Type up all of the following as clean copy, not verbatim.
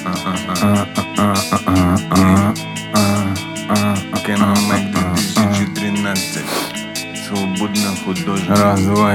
Киномаг 2013. Свободный художник. Раз, два,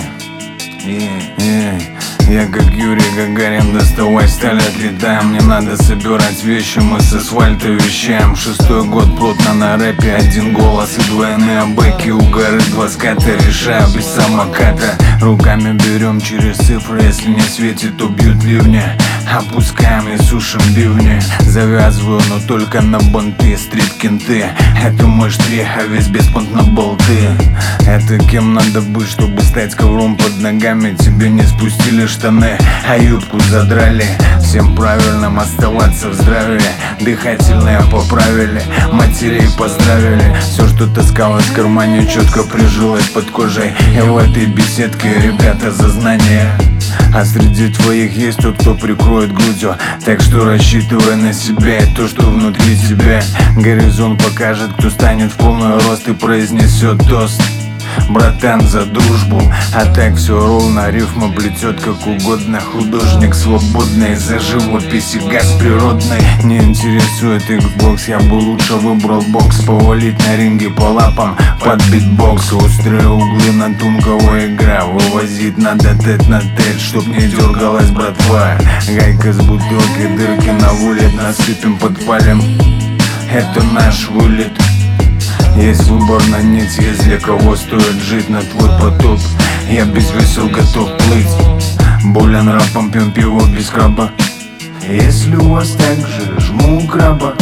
Я как Юрий Гагарин, доставай сталь, отлетаем. Не надо собирать вещи, мы с асфальта вещаем. 6-й год плотно на рэпе, один голос и двойные бэки. У горы 2 ската, решаю без самоката. Руками берем через цифры, если не светит, то бьют ливни. Опускаем и сушим бивни. Завязываю, но только на банты, стрит-кенты. Это мой штрих, а весь беспонт на болты. Это кем надо быть, чтобы стать ковром под ногами? Тебе не спустили штаны, а юбку задрали. Всем правильным оставаться в здравии. Дыхательные поправили, матерей поздравили. Все, что таскалось в кармане, четко прижилось под кожей. И в этой беседке, ребята, за знания. А среди твоих есть тот, кто прикроет грудью. Так что рассчитывай на себя и то, что внутри тебя. Горизонт покажет, кто станет в полный рост и произнесет тост. Братан, за дружбу. А так все ровно, рифма плетет как угодно. Художник свободный, за живопись и газ природный. Не интересует Xbox, я бы лучше выбрал бокс. Повалить на ринге по лапам под битбокс. Острые углы на тонкого игра. Вывозить надо тет на тет, чтоб не дергалась братва. Гайка с бутылки, дырки на вылет. Насыпем, подпалим, это наш вылет. Есть выбор на нить, есть для кого стоит жить на твой потоп. Я без весел готов плыть. Болен рапом, пьем пиво без краба. Если у вас так же, жму у краба.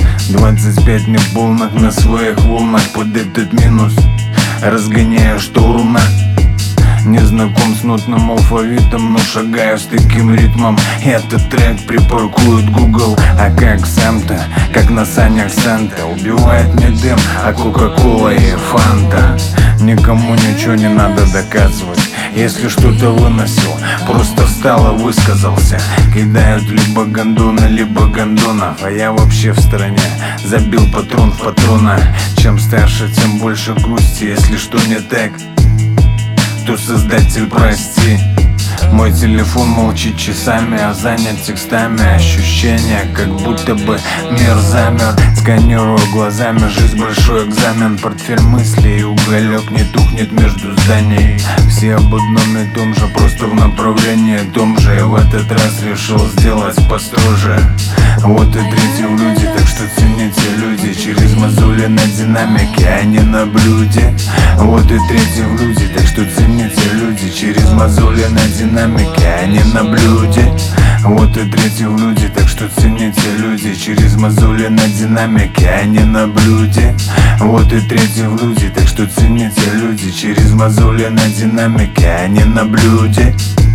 25 неполных на своих волнах под этот минус. Разгоняю штурма. Не знаком с нотным алфавитом, но шагаю с таким ритмом. Этот трек припаркует Google. А как сам-то, как на санях Санта. Убивает мне дым, а Кока-Кола и Фанта. Никому ничего не надо доказывать. Если что-то выносил, просто встал и высказался. Кидают либо гондоны, либо гондонов. А я вообще в стороне, забил патрон в патрона. Чем старше, тем больше грусти. Если что не так, то создатель прости. Мой телефон молчит часами, а занят текстами. Ощущение, как будто бы мир замер. Сканирую глазами, жизнь большой экзамен. Портфель мыслей, уголек не тухнет между зданий. Все об одном и том же, просто в направлении том же. И в этот раз решил сделать построже. Вот и третьи в люди, так что цените люди. Через мозоли на динамике, а не на блюде. Вот и третьи в люди, так что цените люди. Через мозоли на динамике, а не на блюде. Вот и третьи в люди, так что цените люди. Через мозоли на динамике, а не на блюде. Вот и третьи в люди, так что цените люди. Через мозоли на динамике, а не на блюде.